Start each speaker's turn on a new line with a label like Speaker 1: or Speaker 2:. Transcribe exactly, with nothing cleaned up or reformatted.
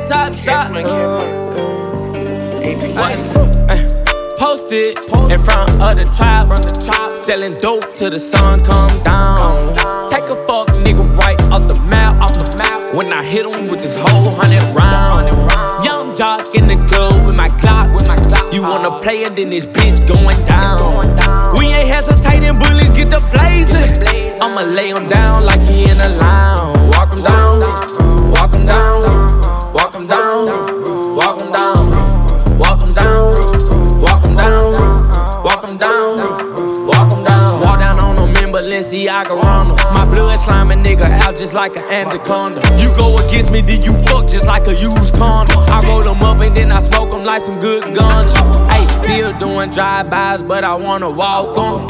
Speaker 1: head top shot. Posted in front of the tribe, selling dope till the sun come down. Take a fuck nigga right off the map. When I hit him with this whole hundred round. Young jock in the club with my Glock. You wanna play it, then this bitch going down. We ain't hesitating, bullies get the blazing. I'ma lay him down like he in a lounge. Walk him down, walk him down, walk him down, walk him down, walk him down, walk him down, walk him down, walk him down. Walk down on them in Balenciaga Ronalds. My blood sliming nigga out just like an anaconda. You go against me, then you fuck just like a used condom. I roll them up and then I smoke them like some good guns. Ayy, still doing drive-bys, but I wanna walk on.